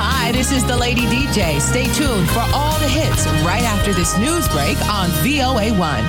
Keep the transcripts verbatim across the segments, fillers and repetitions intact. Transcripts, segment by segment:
Hi, this is the Lady D J. Stay tuned for all the hits right after this news break on V O A one.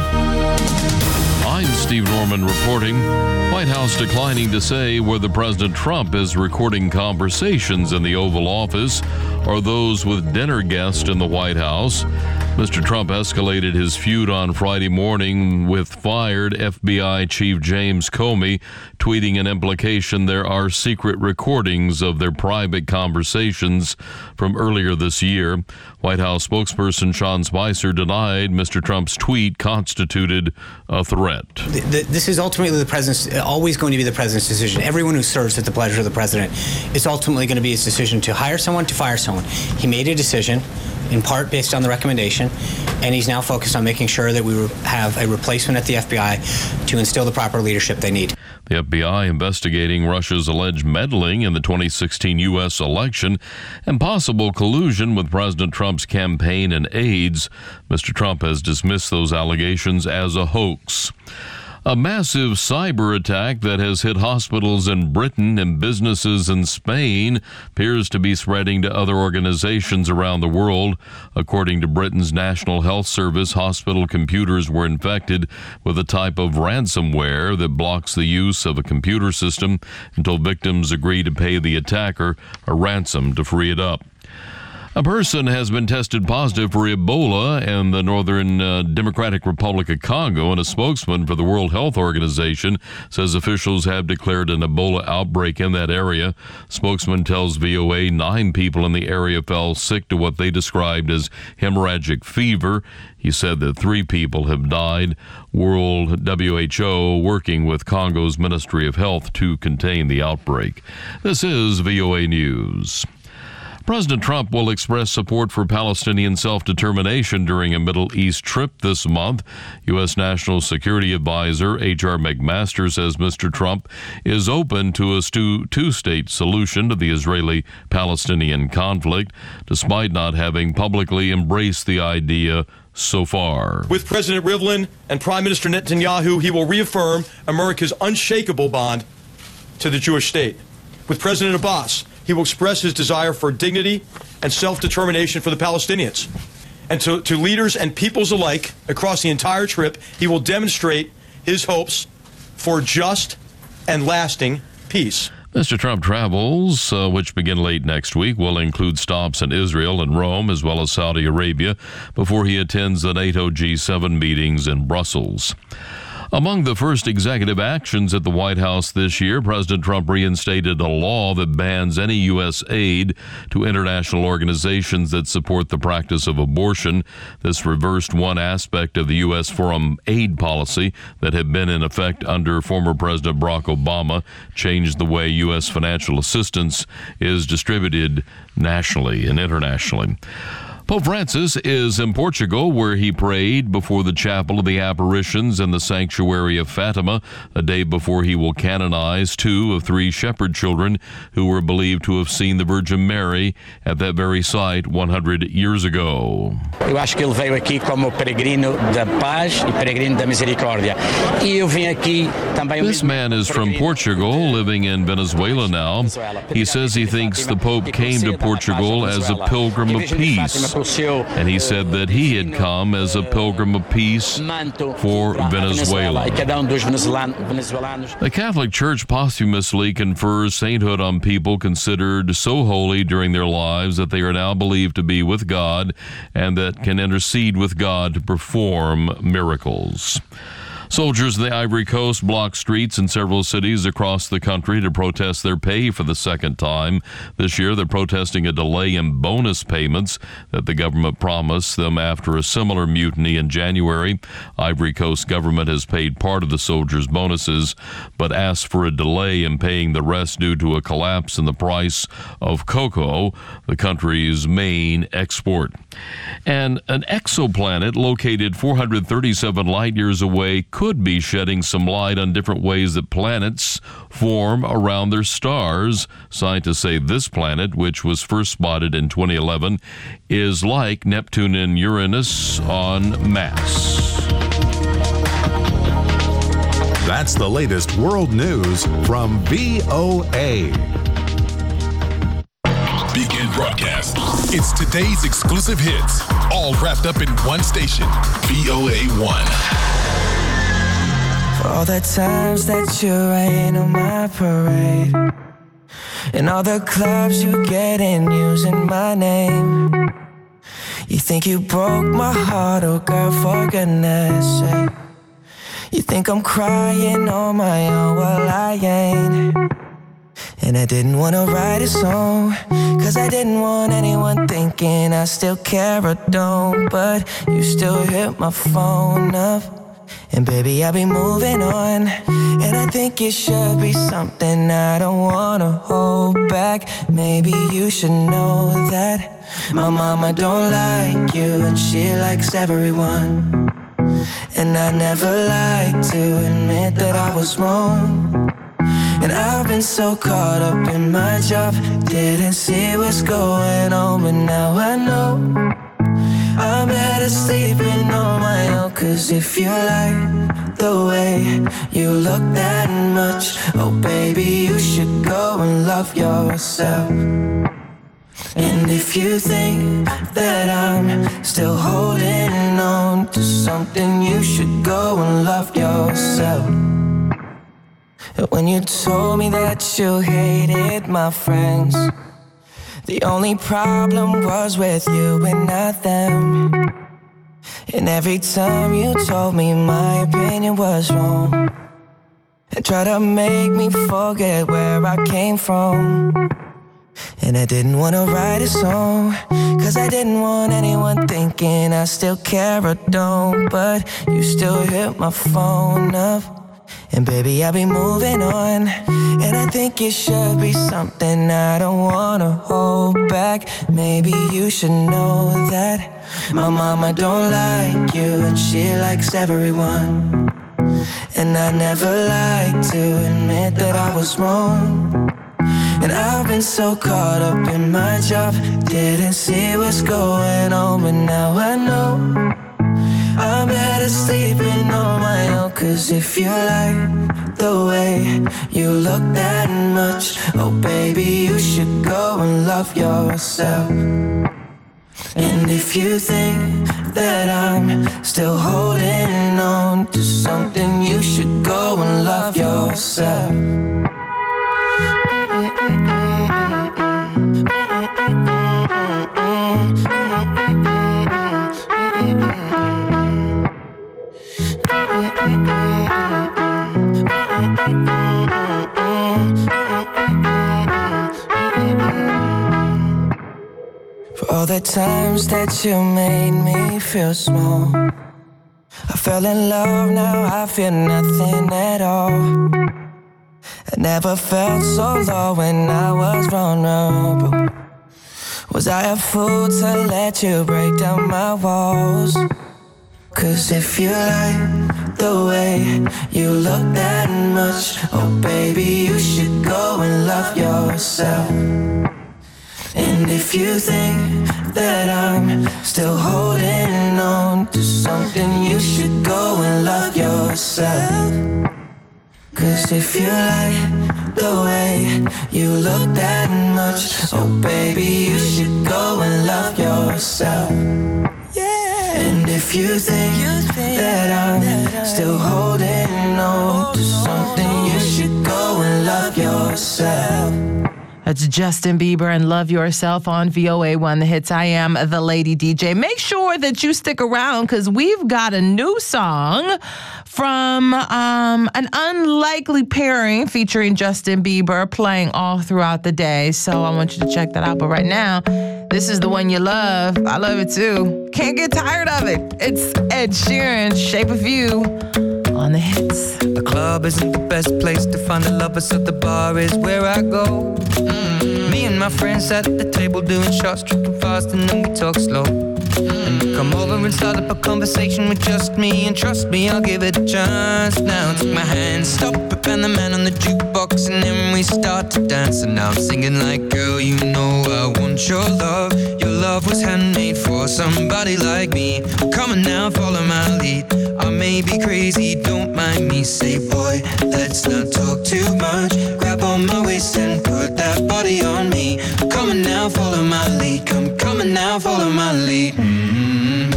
I'm Steve Norman reporting. White House declining to say whether President Trump is recording conversations in the Oval Office or those with dinner guests in the White House. Mister Trump escalated his feud on Friday morning with fired F B I Chief James Comey, tweeting an implication there are secret recordings of their private conversations from earlier this year. White House spokesperson Sean Spicer denied Mister Trump's tweet constituted a threat. This is ultimately the president's, always going to be the president's decision. Everyone who serves at the pleasure of the president, it's ultimately going to be his decision to hire someone, to fire someone. He made a decision, in part based on the recommendation, and he's now focused on making sure that we have a replacement at the F B I to instill the proper leadership they need. The F B I investigating Russia's alleged meddling in the twenty sixteen U S election and possible collusion with President Trump's campaign and aides. Mister Trump has dismissed those allegations as a hoax. A massive cyber attack that has hit hospitals in Britain and businesses in Spain appears to be spreading to other organizations around the world. According to Britain's National Health Service, hospital computers were infected with a type of ransomware that blocks the use of a computer system until victims agree to pay the attacker a ransom to free it up. A person has been tested positive for Ebola in the Northern uh, Democratic Republic of Congo, and a spokesman for the World Health Organization says officials have declared an Ebola outbreak in that area. Spokesman tells V O A nine people in the area fell sick to what they described as hemorrhagic fever. He said that three people have died. World W H O working with Congo's Ministry of Health to contain the outbreak. This is V O A News. President Trump will express support for Palestinian self-determination during a Middle East trip this month. U S. National Security Advisor H R. McMaster says Mister Trump is open to a two-state solution to the Israeli-Palestinian conflict, despite not having publicly embraced the idea so far. With President Rivlin and Prime Minister Netanyahu, he will reaffirm America's unshakable bond to the Jewish state. With President Abbas, he will express his desire for dignity and self-determination for the Palestinians. And to, to leaders and peoples alike across the entire trip, he will demonstrate his hopes for just and lasting peace. Mister Trump travels, uh, which begin late next week, will include stops in Israel and Rome, as well as Saudi Arabia, before he attends the NATO G seven meetings in Brussels. Among the first executive actions at the White House this year, President Trump reinstated a law that bans any U S aid to international organizations that support the practice of abortion. This reversed one aspect of the U S foreign aid policy that had been in effect under former President Barack Obama, changed the way U S financial assistance is distributed nationally and internationally. Pope Francis is in Portugal, where he prayed before the Chapel of the Apparitions in the Sanctuary of Fatima, a day before he will canonize two of three shepherd children who were believed to have seen the Virgin Mary at that very site one hundred years ago. Eu acho que ele veio aqui como peregrino da paz e peregrino da misericórdia. E eu vim aqui também. This man is from Portugal, living in Venezuela now. He says he thinks the Pope came to Portugal as a pilgrim of peace. And he said that he had come as a pilgrim of peace for Venezuela. The Catholic Church posthumously confers sainthood on people considered so holy during their lives that they are now believed to be with God and that can intercede with God to perform miracles. Soldiers in the Ivory Coast blocked streets in several cities across the country to protest their pay for the second time. This year, they're protesting a delay in bonus payments that the government promised them after a similar mutiny in January. Ivory Coast government has paid part of the soldiers' bonuses, but asked for a delay in paying the rest due to a collapse in the price of cocoa, the country's main export. And an exoplanet located four hundred thirty-seven light years away could be shedding some light on different ways that planets form around their stars. Scientists say this planet, which was first spotted in twenty eleven, is like Neptune and Uranus on mass. That's the latest world news from V O A. Begin broadcast. It's today's exclusive hits, all wrapped up in one station, V O A one. For all the times that you rain on my parade, and all the clubs you get in using my name. You think you broke my heart, oh girl, for goodness sake. You think I'm crying on my own, well I ain't. And I didn't wanna write a song, cause I didn't want anyone thinking I still care or don't. But you still hit my phone up, and baby I'll be moving on. And I think it should be something I don't wanna hold back. Maybe you should know that my mama don't like you, and she likes everyone. And I never like to admit that I was wrong. And I've been so caught up in my job, didn't see what's going on. But now I know I'm better sleeping on my own. Cause if you like the way you look that much, oh baby, you should go and love yourself. And if you think that I'm still holding on to something, you should go and love yourself. When you told me that you hated my friends, the only problem was with you and not them. And every time you told me my opinion was wrong, and tried to make me forget where I came from. And I didn't wanna write a song, cause I didn't want anyone thinking I still care or don't. But you still hit my phone up, and baby I'll be moving on. And I think it should be something I don't wanna hold back. Maybe you should know that my mama don't like you, and she likes everyone. And I never like to admit that I was wrong. And I've been so caught up in my job, didn't see what's going on. But now I know I'm better sleeping on my own. Cause if you like the way you look that much, oh baby, you should go and love yourself. And if you think that I'm still holding on to something, you should go and love yourself. For all the times that you made me feel small, I fell in love, now I feel nothing at all. I never felt so low when I was vulnerable. Was I a fool to let you break down my walls? Cause if you like the way you look that much, oh baby, you should go and love yourself. And if you think that I'm still holding on to something, you should go and love yourself. Cause if you like the way you look that much, oh baby, you should go and love yourself. And if you think that I'm still holding on to something, you should go and love yourself. That's Justin Bieber and Love Yourself on V O A one The Hits. I am the Lady D J. Make sure that you stick around because we've got a new song from um, an unlikely pairing featuring Justin Bieber playing all throughout the day. So I want you to check that out. But right now, this is the one you love. I love it too. Can't get tired of it. It's Ed Sheeran, Shape of You on The Hits. The club isn't the best place to find the lovers, so the bar is where I go. Mm-hmm. Me and my friends sat at the table doing shots, tripping fast, and then we talk slow. And you come over and start up a conversation with just me, and trust me, I'll give it a chance. Now take my hand, stop it, and the man on the jukebox, and then we start to dance. And now I'm singing like, girl, you know I want your love. Your love was handmade for somebody like me. Come on now, follow my lead. I may be crazy, don't mind me. Say, boy, let's not talk too much. Grab on my waist and put that body on me. Come on now, now, follow my lead. Come, come on now, follow my lead. Mm-hmm.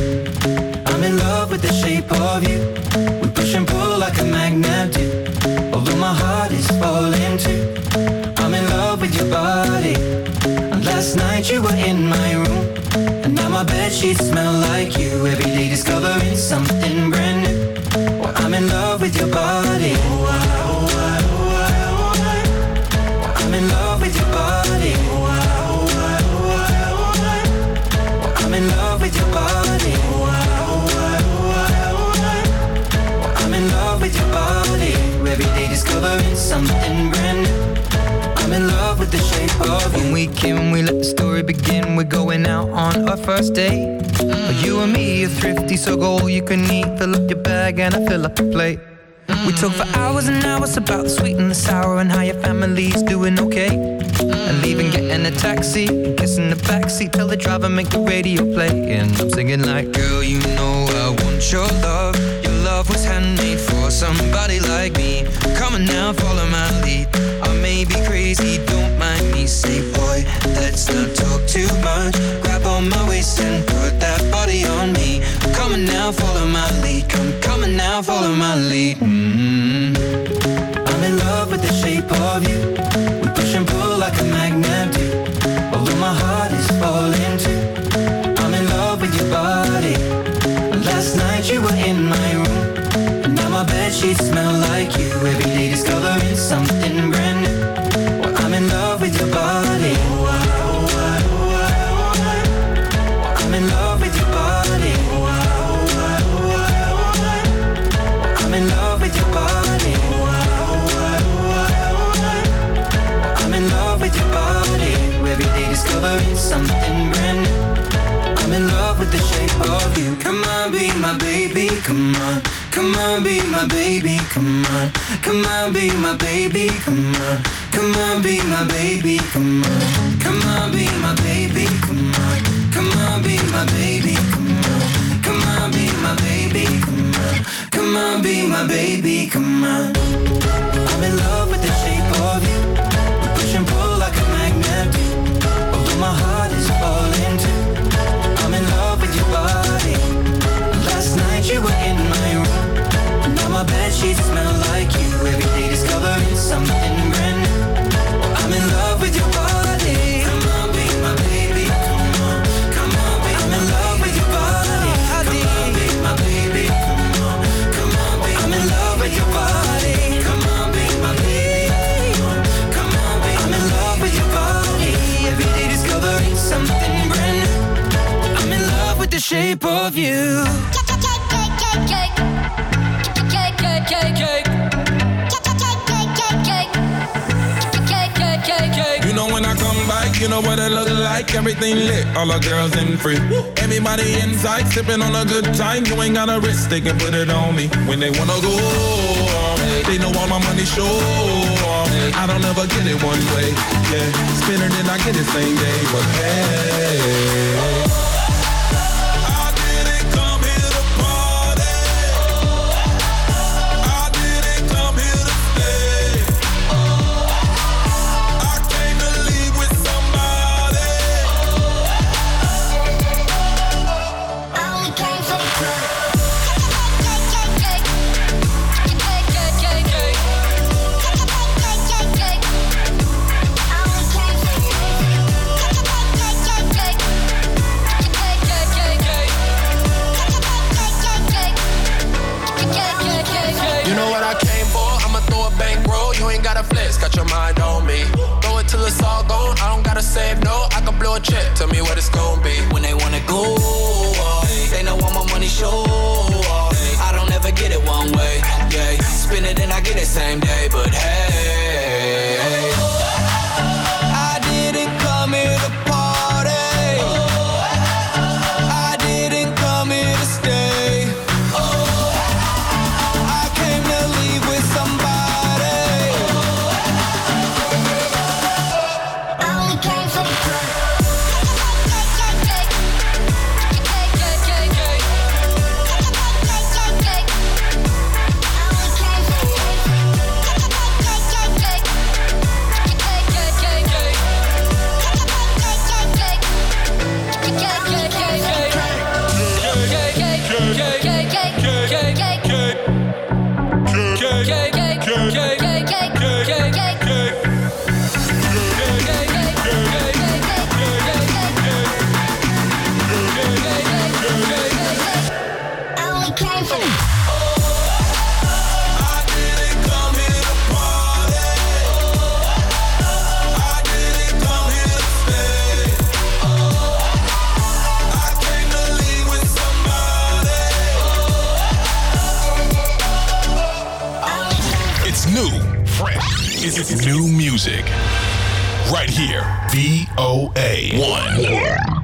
I'm in love with the shape of you. We push and pull like a magnet do. Although my heart is falling too. I'm in love with your body. And last night you were in my room. And now my bedsheets smell like you. Every day discovering something brand new. Well, I'm in love with your body. Oh, I, oh, I, oh, I, oh, I. Well, I'm in love with your body. Oh, I, oh, I, oh, I, oh, I. Well, I'm in love with your body. Oh, I, oh, I, oh, I, oh, I. Well, I'm in love with your body. Every day discovering something brand new. I'm in love with the shape of you. When we came, we let the story begin. We're going out on our first date. mm. You and me are thrifty, so go all you can eat. Fill up your bag and I fill up the plate. mm. We talk for hours and hours about the sweet and the sour and how your family's doing okay. mm. And leaving, getting a taxi, kissing the backseat, tell the driver make the radio play. And I'm singing like, girl, you know I want your love. Your love was handmade for somebody like me. Come on now, follow my lead. I may be crazy, don't mind me. Say, boy, let's not talk too much. Grab on my waist and put that body on me. Come on now, follow my lead. Come, come on now, follow my lead. Mm-hmm. I'm in love with the shape of you. We push and pull like a magnet do. Although my heart is falling too. I'm in love with your body. Last night you were in my room. And now my bedsheets smell like you. Every day discovering something brand new. Well, I'm in love with your body. Oh, I, oh, I, oh, I, oh, I. Well, I'm in love with your body. Oh, I, oh, I, oh, I, oh, I. Well, I'm in love with your body. Oh, I, oh, I, oh, I, oh, I. Well, I'm in love with your body. Every day discovering something brand new. I'm in love with the shape of you. Come on, be my baby, come on. Come on, be my baby, come on. Come on, be my baby, come on. Come on, be my baby, come on. Come on, be my baby, come on. Come on, be my baby, come on. Come on, be my baby, come on. Come on, be my baby, come on. I'm in love with the shape of you. We push and pull like a magnet do. Although my heart is falling too. I'm in love with your body. Last night you were in my room. Now my bedsheets smell like you. Every day discovering something brand new. I'm in love with your body. Come on, be my baby. Come on, come on, be. I'm in love with your body. Come on, be my baby. Come on, come on, be. I'm in love with your body. Come on, be my baby. Come on, be. I'm in love with your body. Every day discovering something brand new. I'm in love with the shape of you. You know when I come back, you know what it look like. Everything lit, all the girls in free. Everybody inside, sipping on a good time. You ain't got a wrist, they can put it on me. When they wanna go, they know all my money show. I don't ever get it one way, yeah. Spin it and I get it same day, but hey. music. Right here, V O A one. Yeah.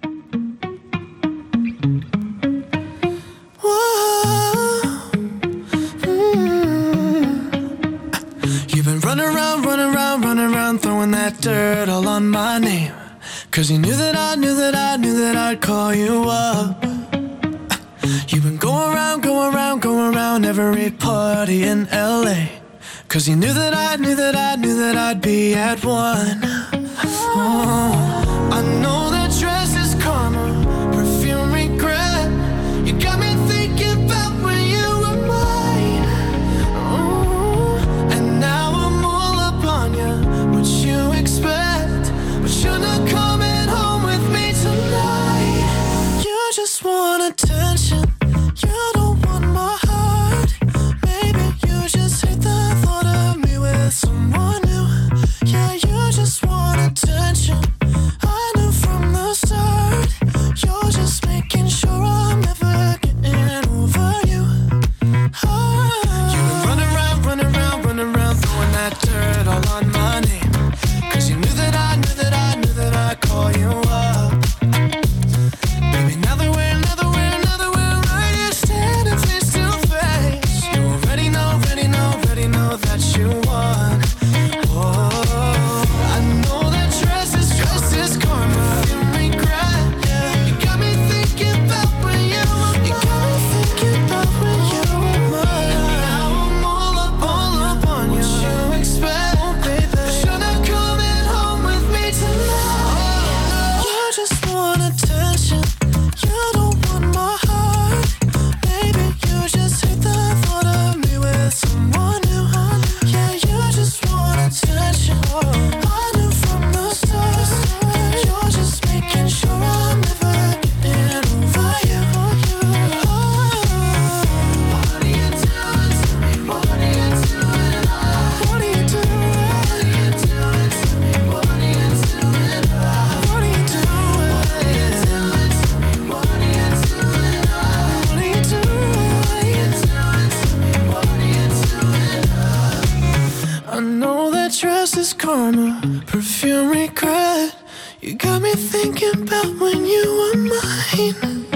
You've been running around, running around, running around, throwing that dirt all on my name. Cause you knew that I knew that I knew that I'd call you up. You've been going around, going around, going around every party in L A. Cause you knew that I knew that I knew that I'd be at one. Oh, I know that dress is karma, perfume regret. You got me thinking about when you were mine. Oh, and now I'm all up on you. What you expect? But you're not coming home with me tonight. You just want attention. You don't want my heart. Maybe you just hate the thought of me with someone new. Yeah, you just want attention. I knew from the start. You're just making sure I'm never getting over you. Oh. You've been running around, running around, running around, throwing that dirt all on my name. Cause you knew that I knew that I knew that I'd call you up. Baby, now that we're, now that we're, now that we're right here standing face to face, you already know, already know, already know that you won. Oh, I know that dress is, dress is karma, you regret. Yeah, you got me thinking about when you were mine. You got me thinking about when you were mine. Now I'm all up, all up on you. What you expect, oh, baby? But you're not coming home with me tonight. You just want attention. You don't want my heart. Baby, you just hate the thought of me with someone new. Yeah, you just want attention. I knew from the start. You're just making sure I'm never getting over you. What are you doing to me? What are you doing? What are you doing? What are you doing to me? What are you doing? What are you doing? What are you doing to me? What are you doing? What are you doing? What are you doing? I know that dress is karma, perfume regret. You got me thinking about when you were mine.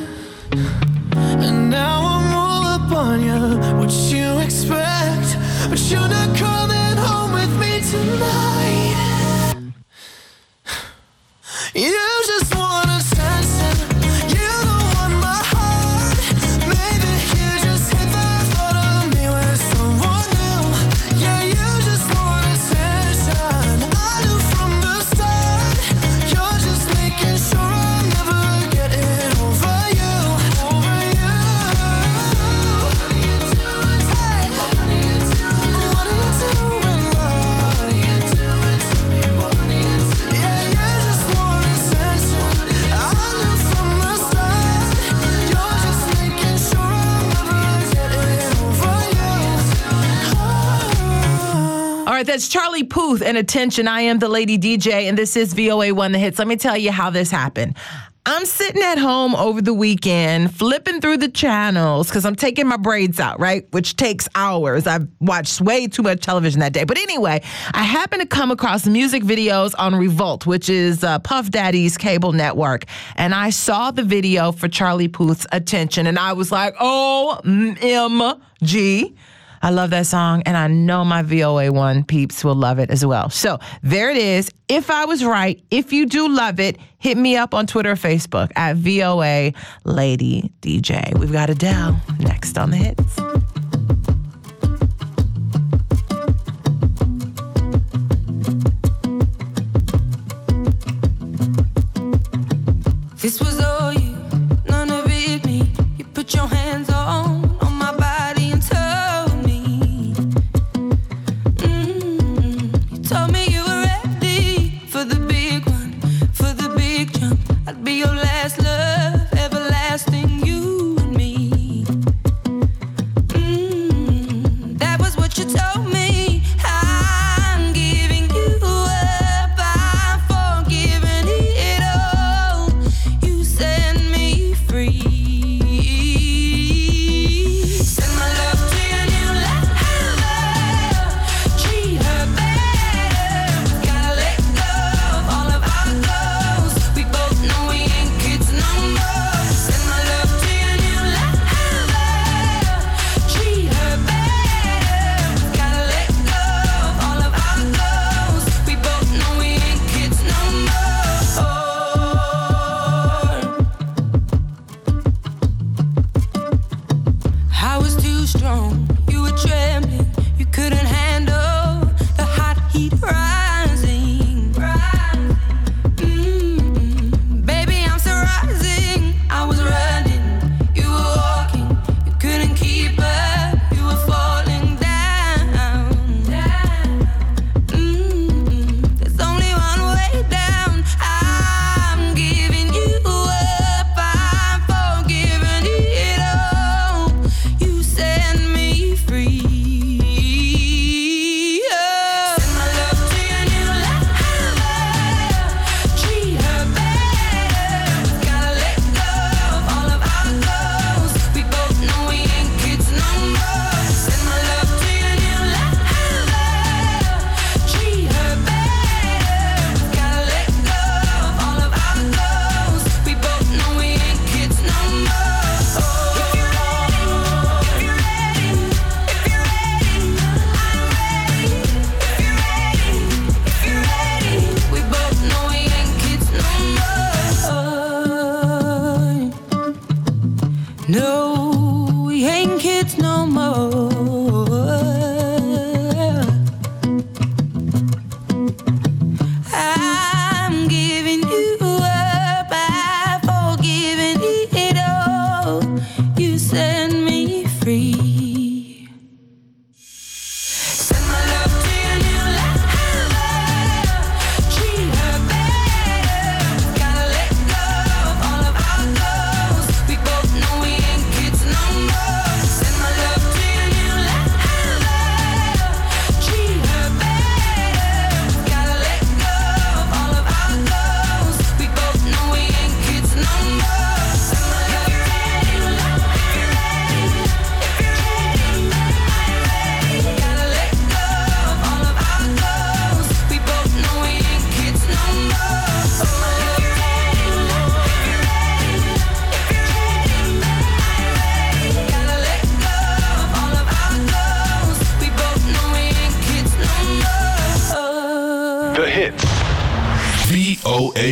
And now I'm all up on you. What you expect? But you're not coming home with me tonight. You just want attention. You don't want my heart. Maybe you just hate the thought of me with someone new. Yeah, you just want attention. I knew from the start. You're just making sure I'm never getting over you. Over you. What are you doing? Hey. What are you doing? What are you doing? What are you doing to me? What are you doing? Yeah, you just want attention. I knew from the start. You're just making sure I'm never getting over you. Oh. All right, that's Charlie Puth and Attention. I am the Lady D J, and this is V O A one The Hits. Let me tell you how this happened. I'm sitting at home over the weekend, flipping through the channels because I'm taking my braids out, right? Which takes hours. I've watched way too much television that day. But anyway, I happened to come across music videos on Revolt, which is uh, Puff Daddy's cable network. And I saw the video for Charlie Puth's Attention, and I was like, O M G. I love that song, and I know my V O A one peeps will love it as well. So there it is. If I was right, if you do love it, hit me up on Twitter or Facebook at V O A Lady D J. We've got Adele next on The Hits. This was all you, none of it me. You put your hands on, on my body and told me. Mm-hmm. You told me you were ready for the big one, for the big jump. I'd be your last love, everlasting, you and me. Mm-hmm. That was what you told me. I'm giving you up, I'm forgiving it all. You said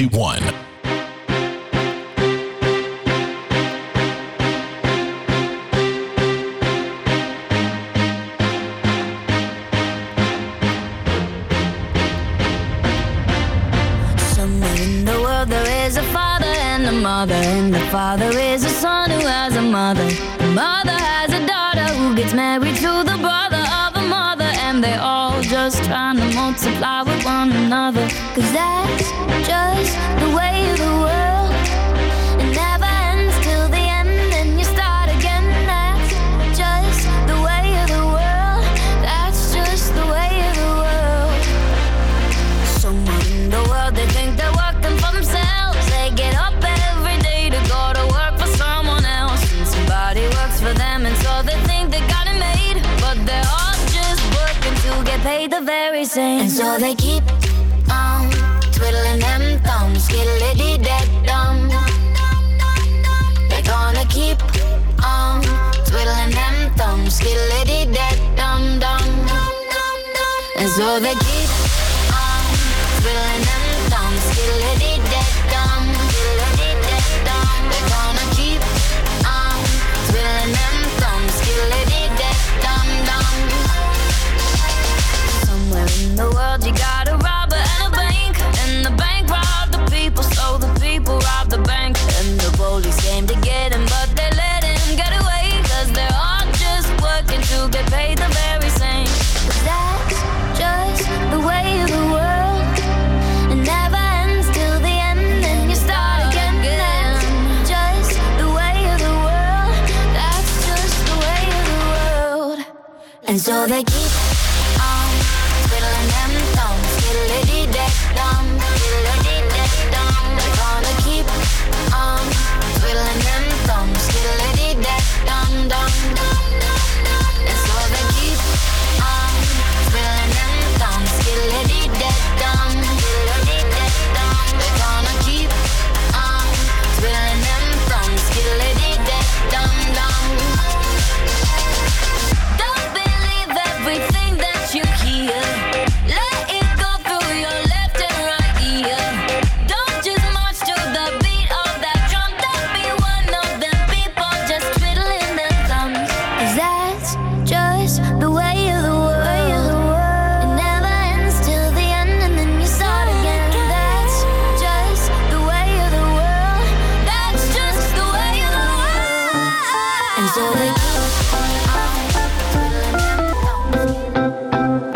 A one. There is a father and a mother, and the father is a son who has a mother. The mother has a daughter who gets married to the brother of a mother, and they're all just trying to multiply with one another. Cause that's just the way of the world. It never ends till the end, and you start again. That's just the way of the world. That's just the way of the world. Someone in the world, they think they're working for themselves. They get up every day to go to work for someone else, and somebody works for them, and so they think they got it made. But they're all just working to get paid the very same. And so they keep on twiddling them thumbs, skiddly-dee-dee-dum. They're gonna keep on twiddling them thumbs, skiddly-dee-dee-dum-dum. And so they keep on twiddling them thumbs, skiddly-dee-dee-dum, skiddly-dee-dee-dum. They're gonna keep on twiddling them thumbs, skiddly-dee-dee-dum-dum. Somewhere in the world you got a robber and a bank, and the bank robbed the people, so the people robbed the bank. And the police came to get him, but they let him get away, cause they're all just working to get paid the very same. Cause that's just the way of the world. It never ends till the end, and you start again. That's just the way of the world. That's just the way of the world. And so they keep on twiddling them thumbs, skiddly-dee-dee-dum, skiddly-dee-dee-dum. They're gonna keep on twiddling them thumbs, skiddly-dee-dee-dum-dum. And so they keep on twiddling them thumbs, skiddly-dee-dee-dum, skiddly-dee-dee-dum. They're gonna keep on twiddling them thumbs, skiddly-dee-dee-dum-dum. Don't believe everything that you hear. Let it go through your left and right ear. Don't just march to the beat of that drum. Don't be one of them people just twiddling them thumbs. 'Cause that's just the way of the world. It never ends till the end, and then you start again. That's just the way of the world. That's just the way of the world. And so they keep on twiddling them thumbs.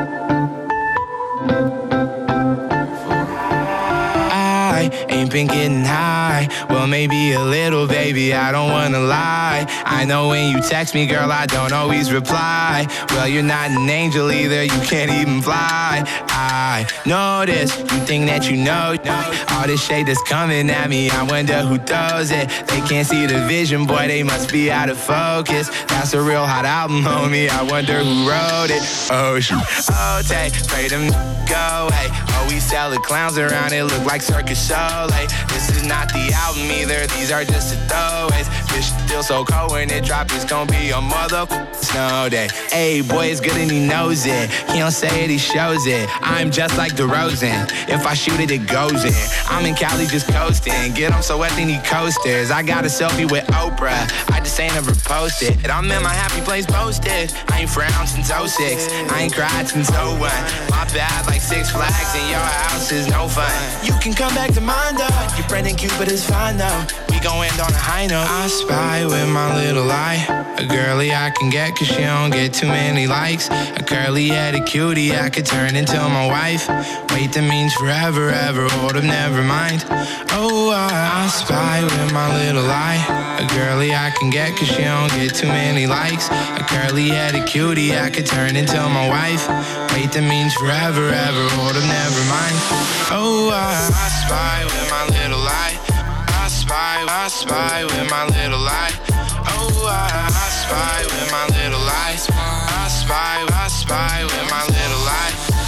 I ain't been getting high. Well, maybe a little, baby, I don't wanna lie. I know when you text me, girl, I don't always reply. Well, you're not an angel either, you can't even fly. I know this, you think that you know, know all this shade that's coming at me, I wonder who throws it. They can't see the vision, boy, they must be out of focus. That's a real hot album, homie, I wonder who wrote it. Oh, shoot. Oh, take, pray them go away. Oh, we sell the clowns around, it look like Circus Soleil. This is not the album either, these are just the throwaways. Bitch, still so cold when it drop, it's gonna be a mother snow day. Hey, boy, it's good and he knows it. He don't say it, he shows it. I'm just like DeRozan. If I shoot it, it goes in. I'm in Cali just coasting. Get him so wet, they need coasters. I got a selfie with Oprah. I just ain't ever posted. And I'm in my happy place posted. I ain't frowned since oh six. I ain't cried since oh one. My bad, like Six Flags in your house is no fun. You can come back to mine though. Your friend and Cupid is fine though. We gon' end on a high note. I spy with my little eye. A girly I can get cause she don't get too many likes. A curly-headed cutie I could turn into my wife. Wait, that means forever, ever. Hold up, never mind. Oh, I, I spy with my little eye. A girly I can get cause she don't get too many likes. A curly-headed cutie I could turn into my wife. Wait, that means forever, ever. Hold up, never mind. Oh, I, I spy with my little eye. I spy, I spy with my little eye. Oh, I, I spy with my little eye. I spy, I spy with my little eye. Oh,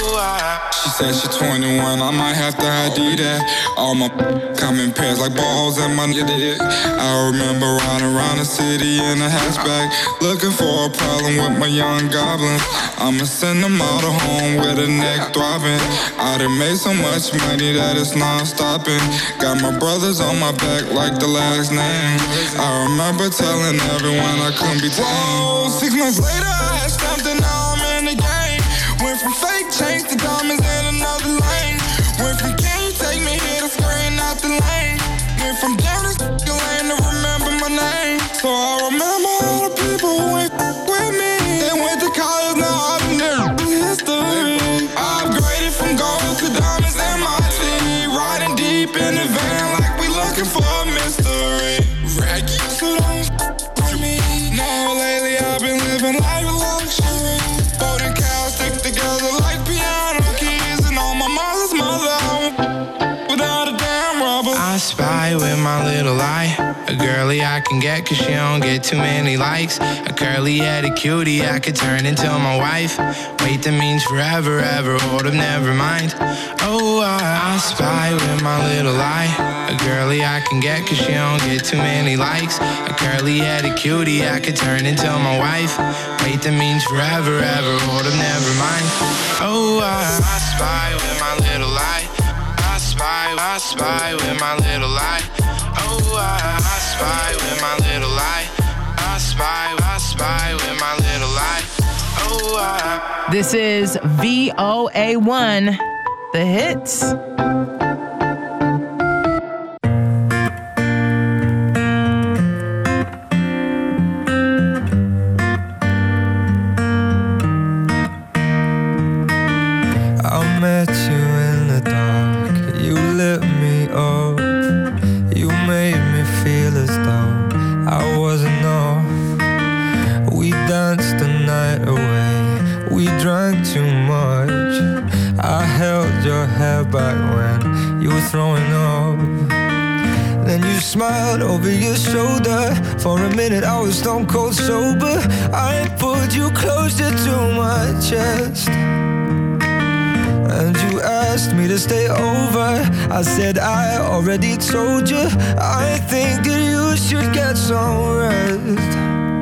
She said she twenty-one, I might have to I D that. All my come in pairs like balls and my nigga. I remember riding around the city in a hatchback, looking for a problem with my young goblins. I'ma send them all to home with a neck throbbing. I done made so much money that it's non-stopping. Got my brothers on my back like the last name. I remember telling everyone I couldn't be tamed. Whoa, six months later I had stamped and now I'm in the game. Went from fake chains to diamonds in another lane. Went from can you take me here to screen out the lane. Went from down this lane to remember my name. So I remember all the people who went with me. They went to college, now I've been there. History. I upgraded from gold to diamonds in my city. Riding deep in the van like we looking for a mystery. Raggy, so don't with me. No, lately I've been living life with luxury. Boating cows stick together like piano keys. And on my mother's mother without a damn rubber. I spy with my little eye a girlie I can get cause she don't get too many likes. A curly-headed cutie I could turn into my wife. Wait, that means forever, ever, hold up, never mind. Oh, I, I spy with my little eye a girlie I can get cause she don't get too many likes. A curly-headed cutie I could turn into my wife. Wait, that means forever, ever, hold up, never mind. Oh, I, I spy with my little eye. I spy, I spy with my little eye. Oh, I, I spy with my little eye. I spy, I spy with my little eye. Oh, I. This is V O A one, the hits. I met you in the dark, you lit me up. You made me feel as though I wasn't off. We danced the night away, we drank too much. I held your hair back when you were throwing up. Then you smiled over your shoulder. For a minute I was stone cold sober. I pulled you closer to my chest and you asked me to stay over. I said I already told you I think that you should get some rest.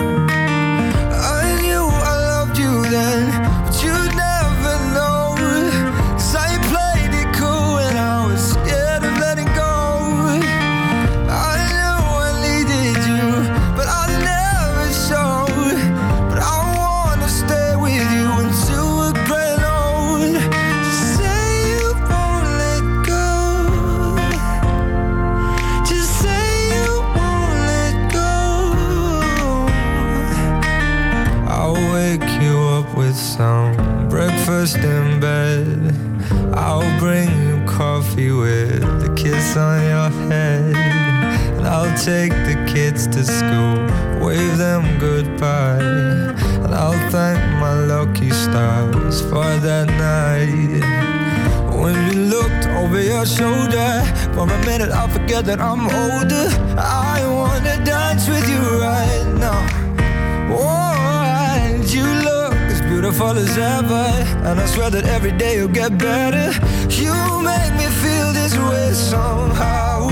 I knew I loved you then, but you'd never know. Cause I played it cool and I was scared of letting go. I knew I needed you, but I never showed. But I wanna stay with you until we're grown old. With some breakfast in bed, I'll bring you coffee with a kiss on your head. And I'll take the kids to school, wave them goodbye. And I'll thank my lucky stars for that night. When you looked over your shoulder, for a minute I forget that I'm older. I wanna dance with you right now. Oh, and you look beautiful as ever, and I swear that every day you'll get better. You make me feel this way somehow.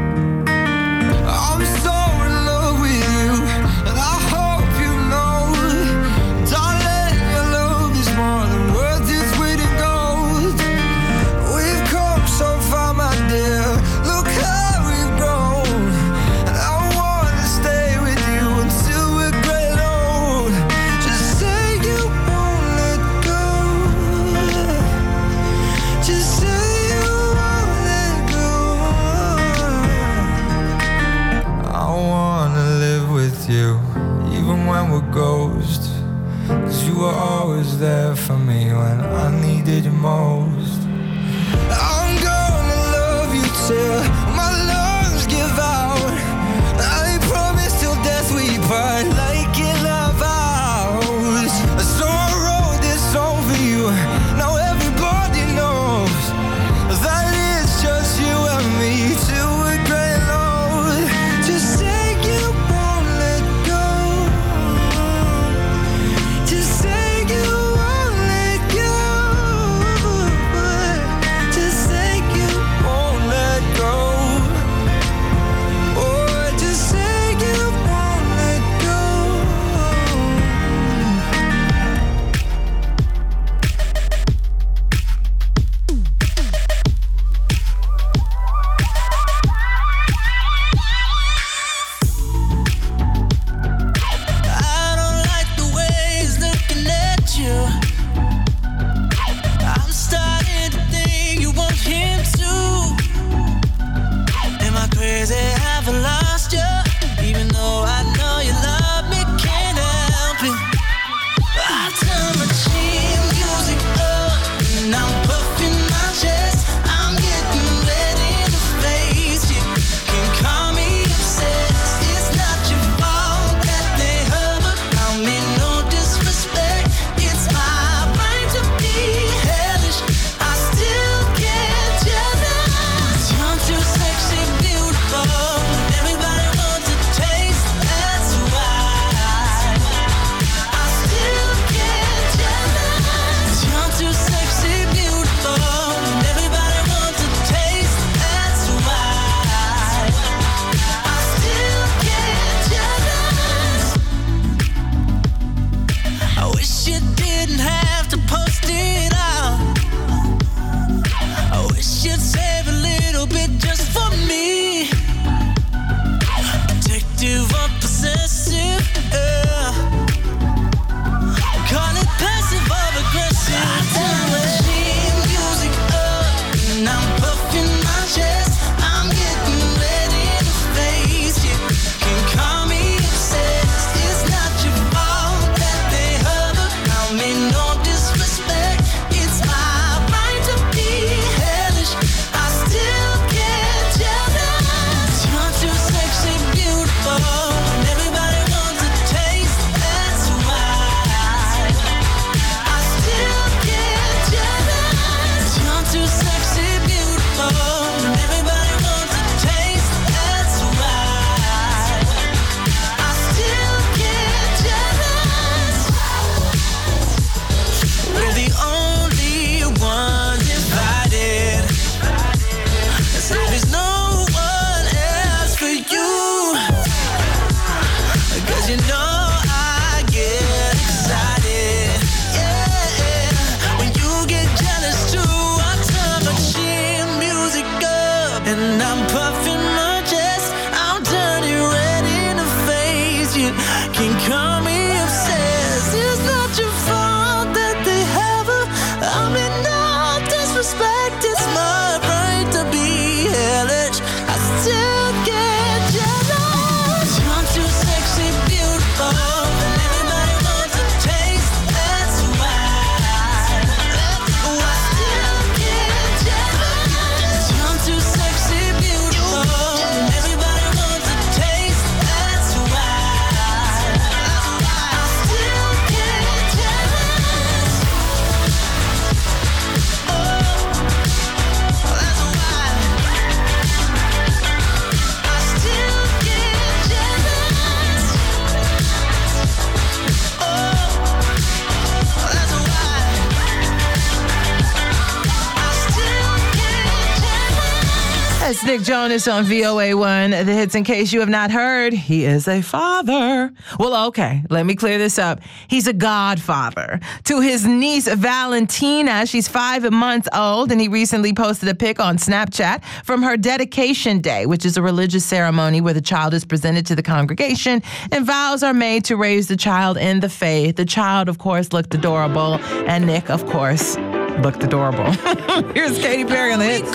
I'm so in love with you, and I hope you know, darling, your love is more than worth its weight in gold. We've come so far, my dear, look how we've grown. And I wanna stay with you until we're great old. Just say you you, even when we're ghosts. Cause you were always there for me when I needed you most. I'm gonna love you till my lungs give out. I promise till death we part, like in our vows. So I wrote this song for you, now everybody knows that it's just you and me till we're great old. Just say you Just say you won't let go. Nick Jonas on V O A one. The hits, in case you have not heard, he is a father. Well, okay, let me clear this up. He's a godfather to his niece, Valentina. She's five months old, and he recently posted a pic on Snapchat from her dedication day, which is a religious ceremony where the child is presented to the congregation and vows are made to raise the child in the faith. The child, of course, looked adorable, and Nick, of course, looked adorable. Here's Katy Perry on the hits.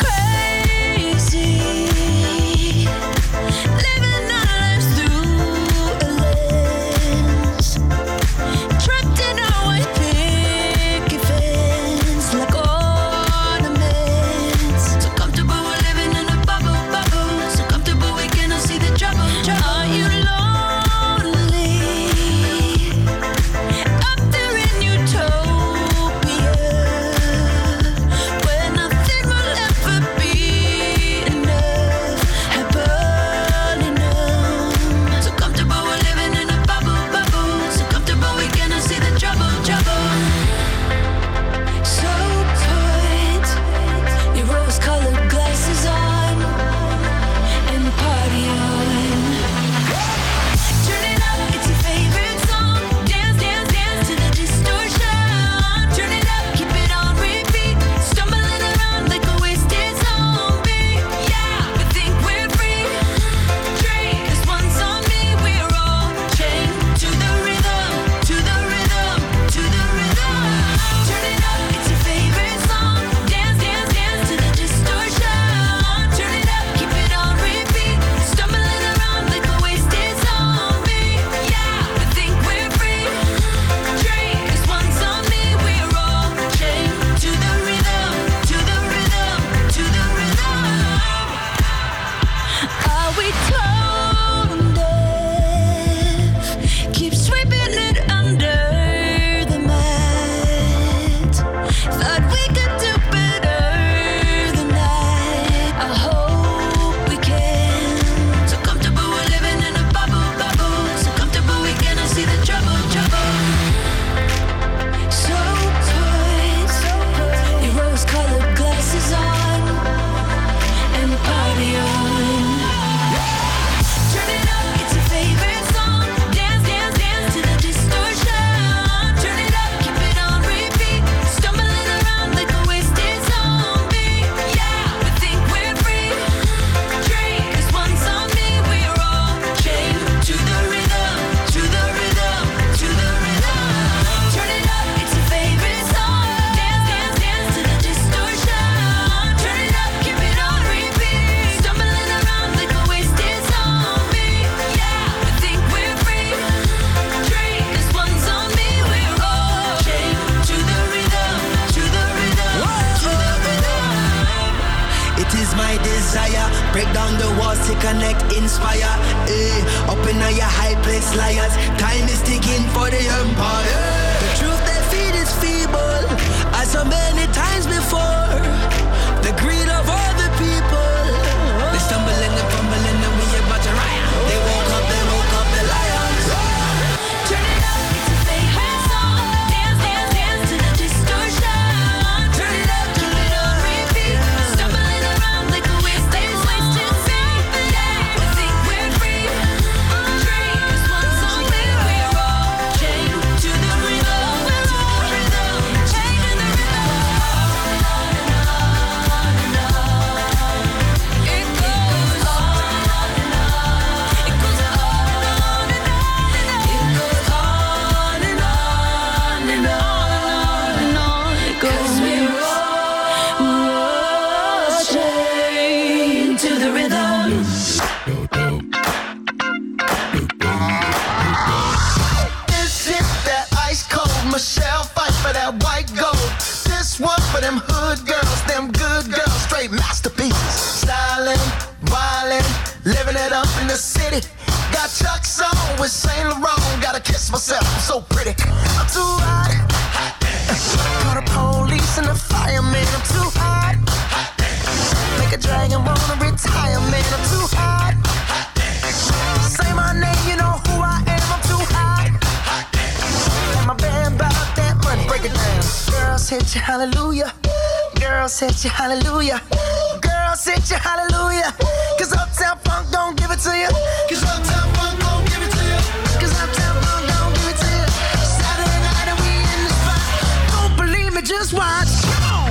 Hallelujah. Girls hit you, hallelujah. Girls Girls hit you, hallelujah. Cause Uptown Funk don't give it to you. Cause Uptown Funk don't give it to you. Cause Uptown Funk don't give it to you. Saturday night and we in the spot. Don't believe me, just watch. Come on.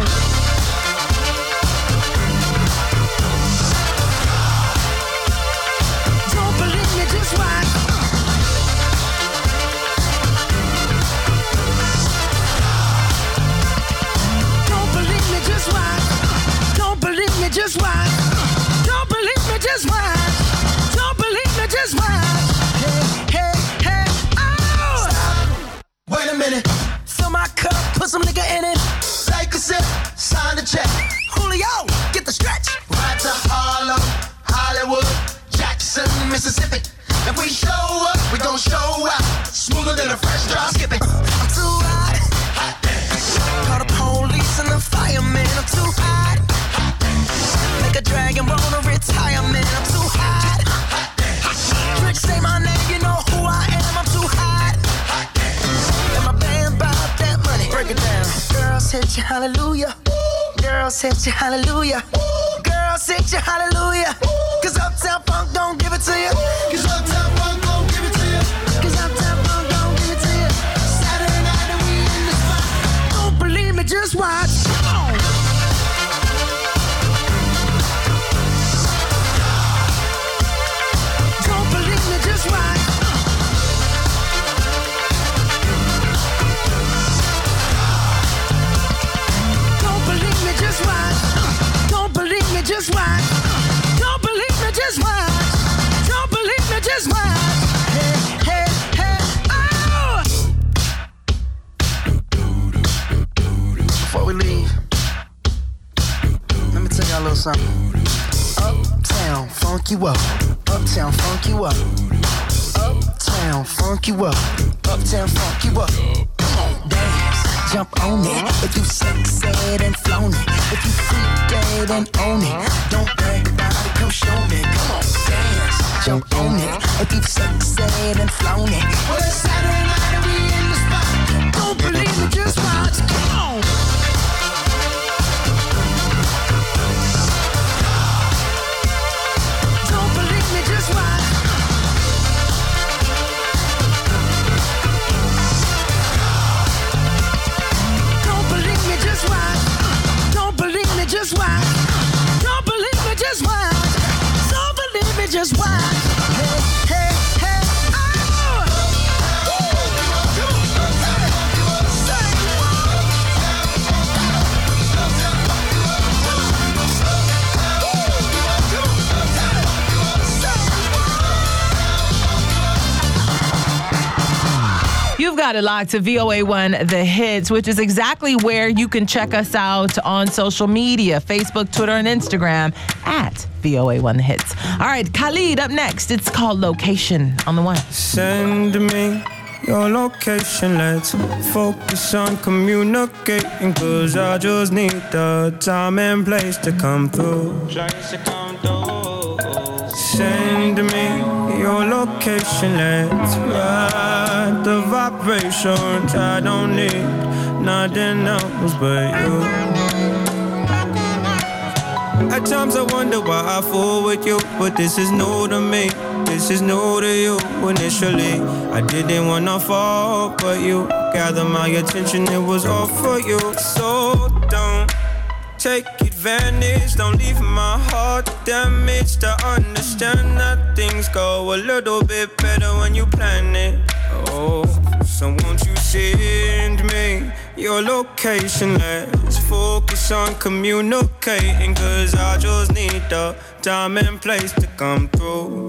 Don't believe me, just watch. Don't believe me, just watch. Don't believe me, just watch. Don't believe me, just watch. Don't believe me, just watch. Hey, hey, hey, oh! Stop. Wait a minute. Fill my cup, put some nigga in it. Take a sip, sign the check. Julio, get the stretch. Right to Harlem, Hollywood, Jackson, Mississippi. If we show up, we gon' show out. Smoother than a fresh drop skipping. I'm too hot. Hot dance. Call the police and the fireman. I'm too hot. Hot dance. Make a dragon wanna retire, man. I'm too hot. Hot dance. Trick say my name, you know who I am. I'm too hot. Hot dance. And my band bought that money. Break it down. Girls hit you, hallelujah. Girls hit you, hallelujah. Girls hit you, hallelujah. Cause Uptown Funk don't give it to you. Cause Uptown Funk don't give it to you. Cause Uptown Funk don't give it to you. Saturday night and we in the spot. Don't believe me, just watch. Come on. Don't believe me, just watch. Don't believe me, just watch. Don't believe me, just watch. Don't believe me, just watch. Don't believe me, just watch. Hey, hey, hey, oh! Before we leave, let me tell y'all a little something. Uptown, funk you up. Uptown, funk you up. Uptown, funk you up. Uptown, funk you up. Come on, dance, jump on it. If you sexed and flown it. If you freak dead and own it. Don't brag about it, come show me. Come on, dance, jump on it. If you sexed and flown it. Well, it's Saturday night and we in the spot. Don't believe me, just watch. Come on. Don't believe me, just watch. Don't believe me, just watch. Don't believe me, just watch. Don't believe me, just watch. Don't believe me, just watch. Hey, hey, hey, oh! You've got it locked to V O A one The Hits, which is exactly where you can check us out on social media, Facebook, Twitter, and Instagram at V O A one The Hits. All right, Khalid up next. It's called Location on the One. Send me your location, let's focus on communicating, cause I just need the time and place to come through. Send me your location, let's ride the vibrations. I don't need nothing else but you. At times I wonder why I fool with you, but this is new to me. This is new to you. Initially, I didn't wanna fall, but you gathered my attention, it was all for you. So don't take advantage, don't leave my heart damaged. To understand that things go a little bit better when you plan it. Oh, so won't you send me your location? Let's focus on communicating, cause I just need the time and place to come through.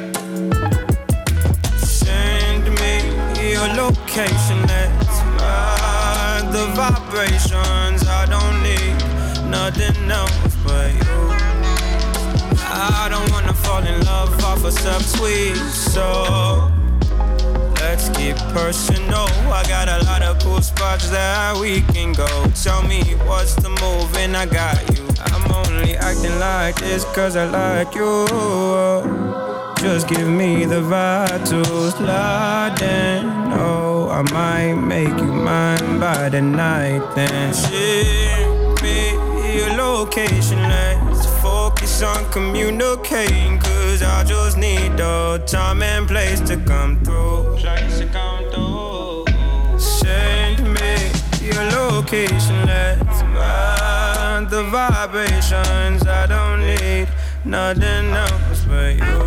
Send me your location, let's ride the vibrations. I don't need nothing else but you. I don't wanna fall in love off a subtweet, so let's get personal. I got a lot of cool spots that we can go. Tell me what's the move and I got you. I'm only acting like this cause I like you. Just give me the vibe to slide in. Oh, I might make you mine by the night then. Share me your location, let's focus keeps on communicating, cause I just need the time and place to come through. Send me your location, let's find the vibrations. I don't need nothing else but you.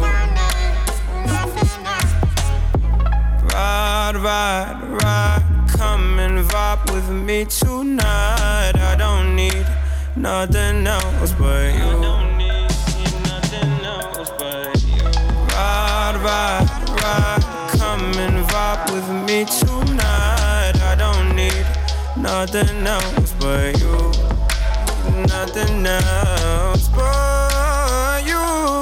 Ride, ride, ride, come and vibe with me tonight. I don't need nothing else but you. I don't need nothing else but you. Ride, ride, ride, come and vibe with me tonight. I don't need nothing else but you. Nothing else but you.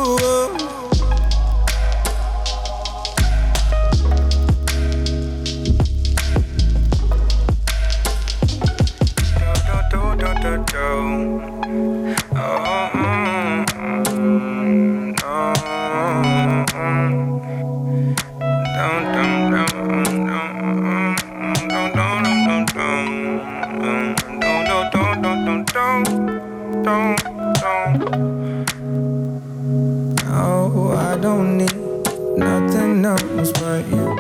Oh, I don't need nothing else but you.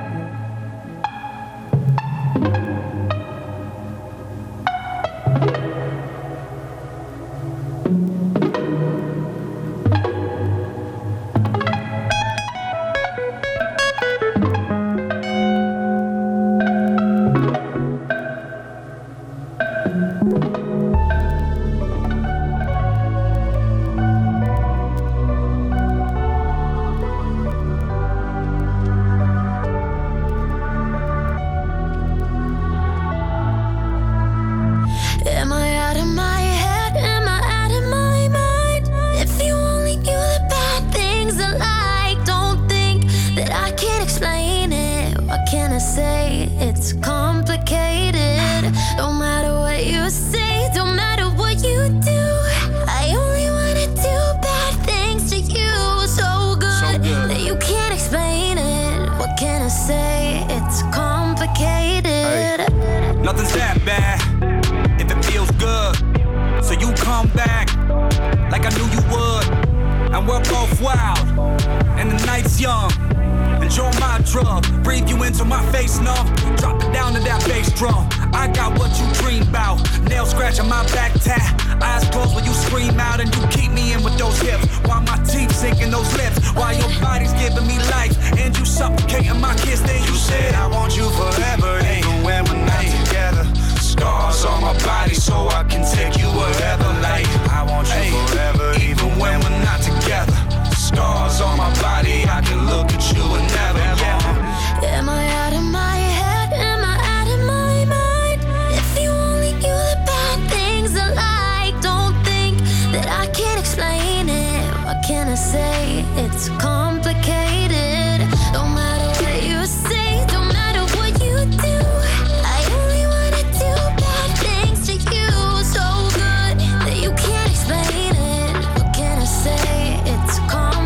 Nothing's that bad if it feels good. So you come back like I knew you would. And we're both wild, and the night's young. Enjoy my drug, breathe you into my face numb. Drop it down to that bass drum. I got what you dream about. Nail scratching my back tat. Eyes closed when you scream out, and you keep me in with those hips. While my teeth sinking those lips. While your body's giving me life, and you suffocating my kiss. Then you said I want you forever, even when we're not together. Scars on my body so I can take you wherever. Like I want you forever, even when we're not together. Scars on my body, I can look at you and never, yeah. Am I out of my head? Am I out of my mind? If you only knew the bad things I like, don't think that I can't explain it. What can I say? It's complicated. Don't matter what you say, don't matter what you do. I only wanna do bad things to you, so good that you can't explain it. What can I say? It's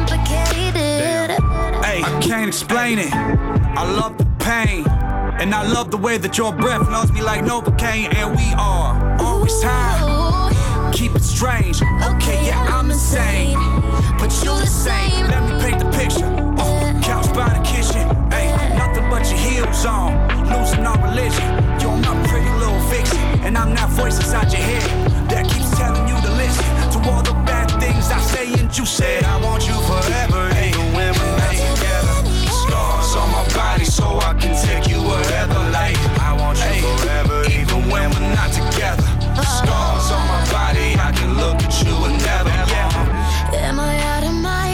complicated. Hey, I can't explain it. I love the pain, and I love the way that your breath knows me like Novocaine. And we are always high. Keep it strange. Okay, yeah, I'm insane, but you the same. Let me paint the picture. Uh, couch by the kitchen. Hey, nothing but your heels on. Losing our religion. You're my pretty little fiction, and I'm that voice inside your head that keeps telling you to listen to all the bad things I say. And you said I want you forever, even when we're not together. Scars on my body so I can take you wherever. Like I want you forever, even when we're not together. Scars on my body, I can look at you and never, yeah. Am I out of my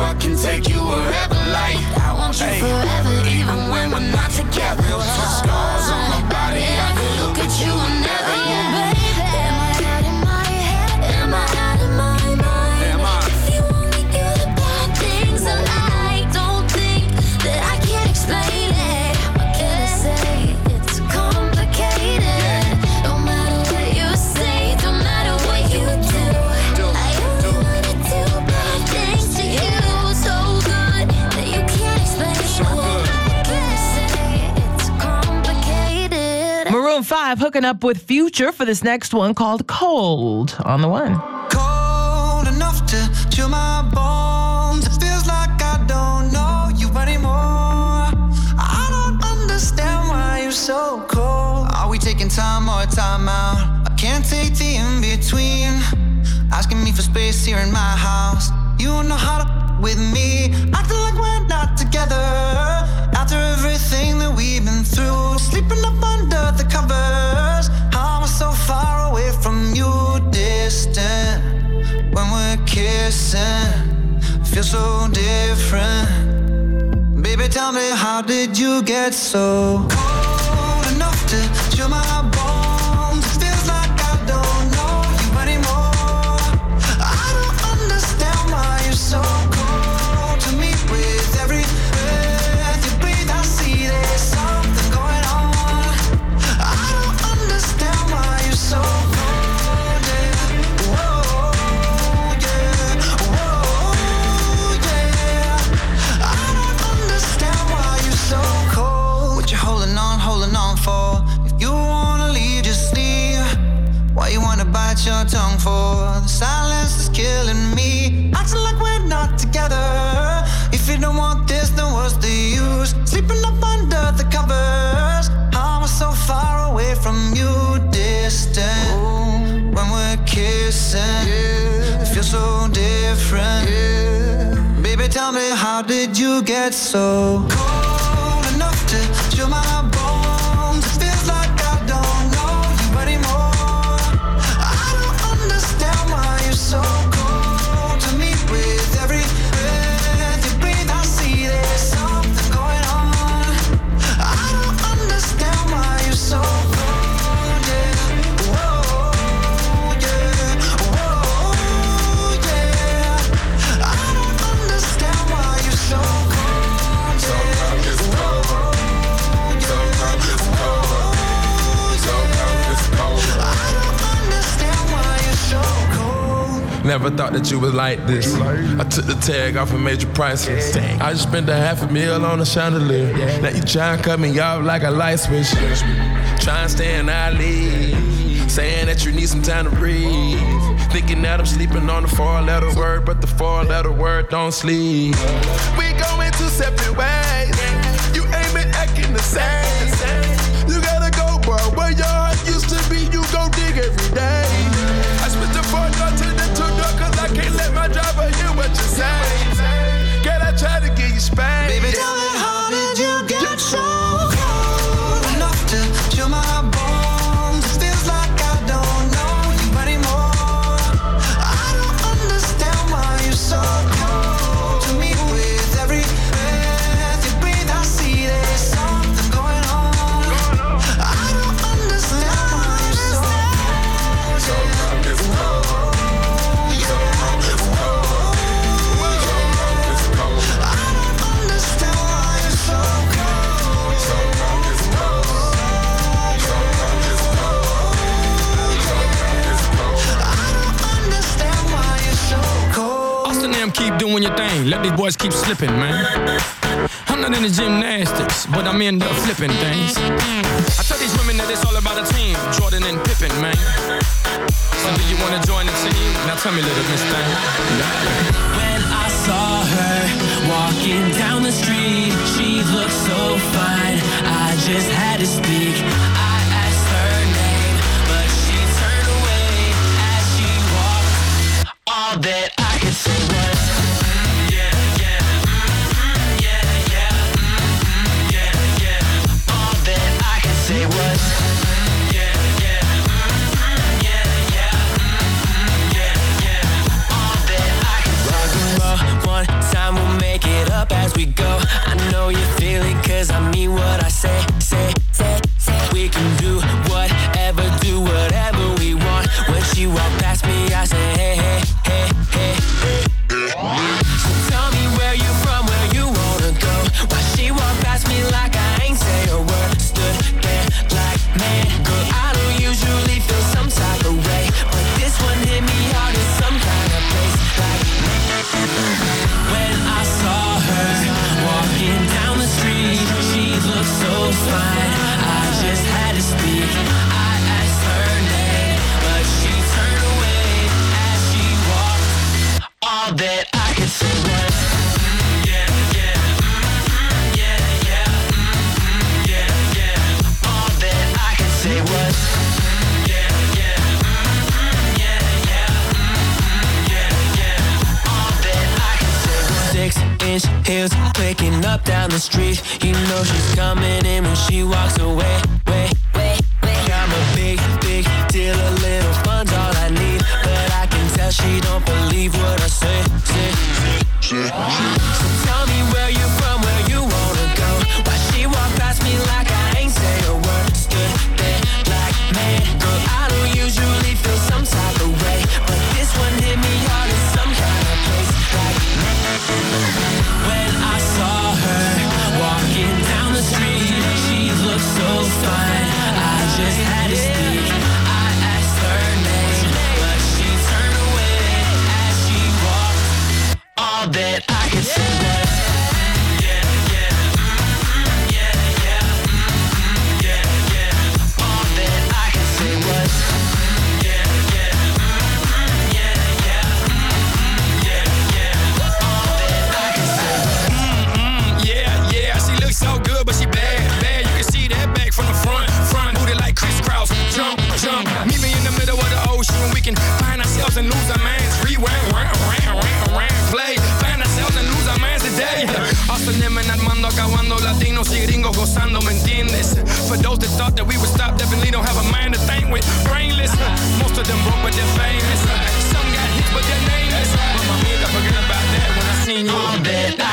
I can take you wherever. Like I want you hey. forever, even when we're not together. Real scars on my body, I could look at you and never. Yeah, baby. Am I out in my head? Am I out of my mind? Am I? If you only knew the bad things I like, don't think that I can't explain it. What can I say? It's complicated. No matter what you say, no matter what you do, I only wanna do bad things to you. So good that you can't explain it. What can I say? It's complicated. Maroon five hooking up with Future for this next one called Cold on the one. Cold enough to chill my bones. It feels like I don't know you anymore. I don't understand why you're so cold. Are we taking time or time out? I can't take the in-between. Asking me for space here in my house. You know how to with me. Acting like we're not together. After everything that we've been through. Sleeping up under the covers. How am I so far away from you? Distant. When we're kissing, feel so different. Baby, tell me, how did you get so cold enough to chill my bones? It feels like I don't know you anymore. I don't understand why you're so cold to me. With every breath you breathe, I see there's something going on. I don't understand why you're so cold, yeah. Whoa, yeah. Whoa, yeah. I don't understand why you're so cold. What you holding on, holding on for? If you wanna leave, just leave. Why you wanna bite your tongue for? The silence is killing me. Acting like we're not together. If you don't want this, then what's the use? Sleeping up under the covers. How am I so far away from you? Distant. Ooh. When we're kissing, yeah. It feels so different, yeah. Baby, tell me, how did you get so cold enough to chill my bones? It feels like I don't know you anymore. I don't understand why you're so cold to me. With every breath you breathe, I see there's something going on. I don't understand why you're so cold, yeah. Whoa, yeah. Whoa, yeah. I don't understand why you're so cold, yeah. Sometimes it's cold. Sometimes it's cold. Sometimes it's cold. I don't understand why you're so cold. Never thought that you was like this. I took the tag off and made you priceless. I just spent a half a meal on a chandelier. Now you try and cut me off like a light switch. Try and stay in our league. Saying that you need some time to breathe. Thinking that I'm sleeping on the four-letter word, but the four-letter word don't sleep. We going two separate ways. You ain't been acting the same. You gotta go, bro. Where your heart used to be, you go dig every day. I split the four door to the two door, cause I can't let my driver hear what you say. Girl, I try to give you space. Baby, tell me, how did you get so cold enough to chill my bones? It feels like I don't know you anymore. I don't understand why you're so cold to me. With every breath you breathe, I see there's something going on. I don't understand why you're so cold. Sometimes it's cold. Sometimes it's cold. Sometimes it's cold. I don't understand why you're so cold. Sometimes it's cold. Sometimes it's cold. Sometimes it's cold. I don't understand why you're so cold. Austin them keep doing your thing. Let these boys keep slipping, man. I'm not into gymnastics, but I'm into flipping things. I tell these women that it's all about a team. Jordan and Pippen, man. So do you wanna join the team? Now tell me, little miss thing. When I saw her walking down the street, she looked so fine, I just had to speak. I asked her name, but she turned away as she walked. All that I could say was, mm, yeah, yeah, mm, yeah, yeah, mm, yeah, yeah. All that I could say was, mm, yeah, yeah, mm, yeah, yeah, mm, yeah, yeah. All that I could say was, rock and roll, one we go. I know you feel it, cause I mean what I say, say, say, say. We can do whatever, do whatever we want. When she walk past me, I say, hey, hey, hey, hey, hey. So tell me where you from, where you wanna go. Why she walk past me like I ain't say a word. Stood there like, man, girl, I don't usually feel some type of way, but this one hit me hard in some kind of place. Like, when I saw her walking down the street, she looked so fine, I just had to speak. I asked her name, but she turned away as she walked. All that I could say was, mm, yeah, yeah, mm, yeah, yeah, mm, yeah, yeah. All that I could say was, mm, yeah, yeah, mm, yeah, yeah, mm, yeah, yeah. All that I could say was. Six-inch heels clicking up down the street. You know she's coming in when she walks away. Wait, wait, wait. I'm a big, big deal. A little fun's all I need, but I can tell she don't believe what I say. Say, say, say. So tell me where you from, where you wanna go. Why she walk past me like I ain't say a word. Stood there like, man, girl, I don't usually feel some type of way, but this one hit me hard in some kind of place. Like, when I saw her walking down the street, she looked so fine, I just had to speak. I asked her name, but she turned away as she walked. All that I could say was, yeah, yeah, mm, yeah, yeah, mm, yeah, yeah. All that I could say was, yeah, yeah, mm, yeah, yeah, mm, yeah, yeah. All that I could say was, Mm-mm, yeah, yeah, she looks so good, but she bad, bad. You can see that back from the front, front. Booty like crisscross, jump, jump. Meet me in the middle of the ocean, we can find ourselves and lose our minds. Rewind, round, round, round, round, play. Find ourselves and lose our minds today. Austin and Armando acabando, latinos y gringos gozando, ¿me entiendes? For those that thought that we would stop, definitely don't have a mind to think with. Brainless, most of them broke but they're famous. Some got hits but they're nameless. But my amiga, forget about that when I seen you. all that